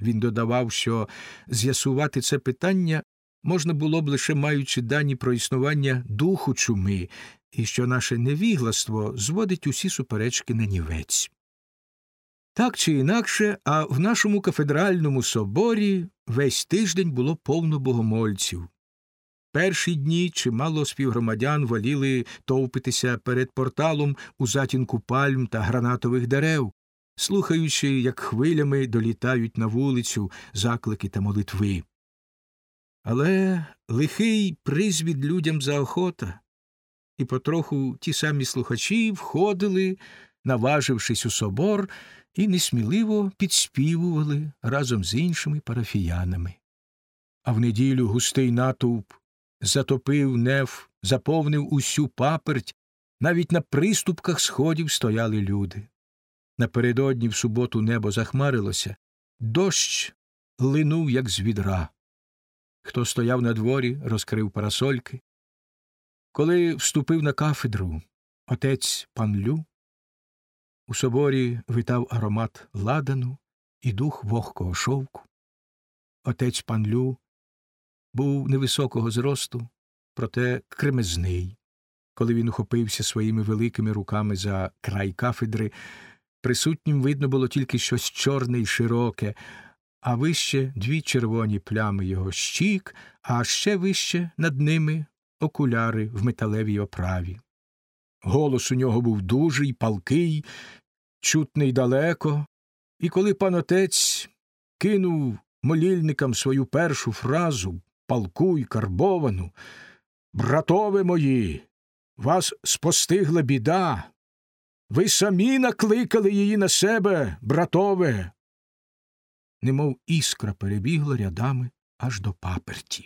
Він додавав, що з'ясувати це питання можна було б лише маючи дані про існування духу чуми, і що наше невігластво зводить усі суперечки нанівець. Так чи інакше, а в нашому кафедральному соборі весь тиждень було повно богомольців. Перші дні чимало співгромадян воліли товпитися перед порталом у затінку пальм та гранатових дерев, слухаючи, як хвилями долітають на вулицю заклики та молитви. Але лихий призвід людям заохота, і потроху ті самі слухачі входили, наважившись у собор, і несміливо підспівували разом з іншими парафіянами. А в неділю густий натовп затопив неф, заповнив усю паперть, навіть на приступках сходів стояли люди. Напередодні в суботу небо захмарилося, дощ линув, як з відра. Хто стояв на дворі, розкрив парасольки. Коли вступив на кафедру отець Панлю, у соборі витав аромат ладану і дух вогкого шовку. Отець Панлю був невисокого зросту, проте кремезний. Коли він ухопився своїми великими руками за край кафедри, присутнім видно було тільки щось чорне й широке, а вище дві червоні плями його щік, а ще вище над ними окуляри в металевій оправі. Голос у нього був дужий, палкий, чутний далеко, і коли пан отець кинув молільникам свою першу фразу, палку й карбовану: «Братове мої, вас спостигла біда, ви самі накликали її на себе, братове!» Немов іскра перебігла рядами аж до паперті.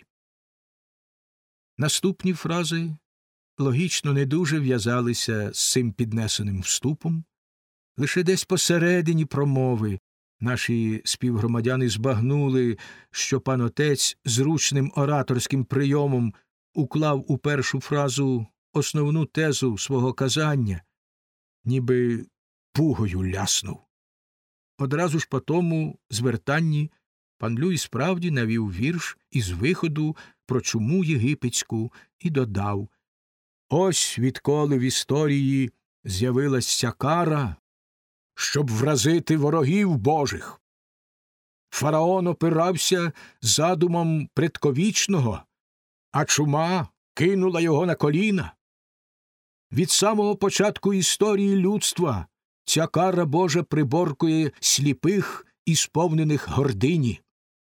Наступні фрази логічно не дуже в'язалися з цим піднесеним вступом. Лише десь посередині промови наші співгромадяни збагнули, що пан отець зручним ораторським прийомом уклав у першу фразу основну тезу свого казання, ніби пугою ляснув. Одразу ж по тому звертанні пан Люй справді навів вірш із виходу про чуму єгипетську і додав: «Ось відколи в історії з'явилась ця кара, щоб вразити ворогів божих. Фараон опирався задумом предковічного, а чума кинула його на коліна. Від самого початку історії людства ця кара Божа приборкує сліпих і сповнених гордині.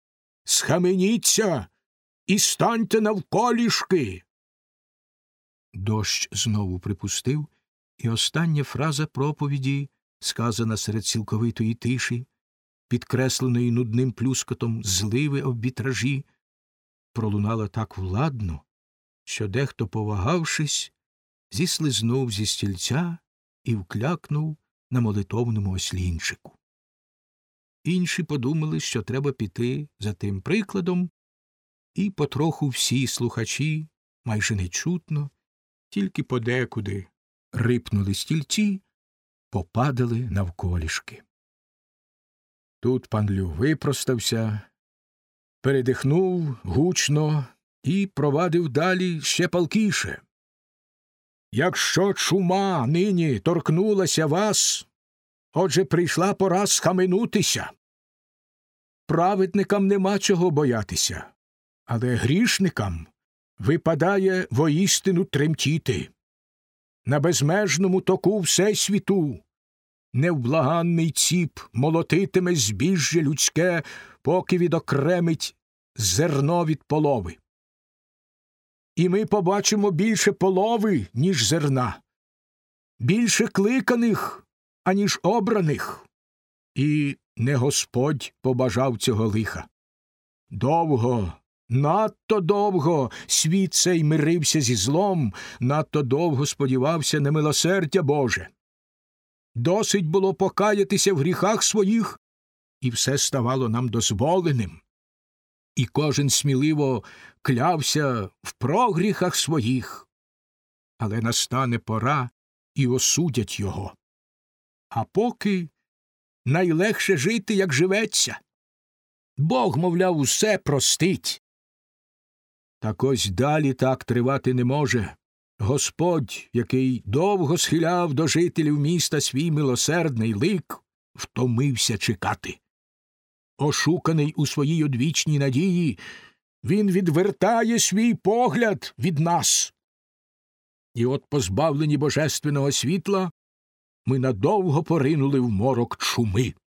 Схаменіться і станьте навколішки!» Дощ знову припустив, і остання фраза проповіді, сказана серед цілковитої тиші, підкресленої нудним плюскотом зливи об вітражі, пролунала так владно, що дехто, повагавшись, зіслизнув зі стільця і вклякнув на молитовному ослінчику. Інші подумали, що треба піти за тим прикладом, і потроху всі слухачі, майже нечутно, тільки подекуди рипнули стільці, попадали навколішки. Тут пан Лю випростався, передихнув гучно і провадив далі ще палкіше. «Якщо чума нині торкнулася вас, отже, прийшла пора схаменутися. Праведникам нема чого боятися, але грішникам випадає воістину тремтіти. На безмежному току всесвіту невблаганний ціп молотитиме збіжжя людське, поки відокремить зерно від полови. І ми побачимо більше полови, ніж зерна, більше кликаних, аніж обраних. І не Господь побажав цього лиха. Довго, надто довго світ цей мирився зі злом, надто довго сподівався на милосердя Боже. Досить було покаятися в гріхах своїх, і все ставало нам дозволеним. І кожен сміливо клявся в прогріхах своїх. Але настане пора, і осудять його. А поки найлегше жити, як живеться. Бог, мовляв, усе простить. Так ось далі так тривати не може. Господь, який довго схиляв до жителів міста свій милосердний лик, втомився чекати. Ошуканий у своїй одвічній надії, він відвертає свій погляд від нас. І от, позбавлені божественного світла, ми надовго поринули в морок чуми.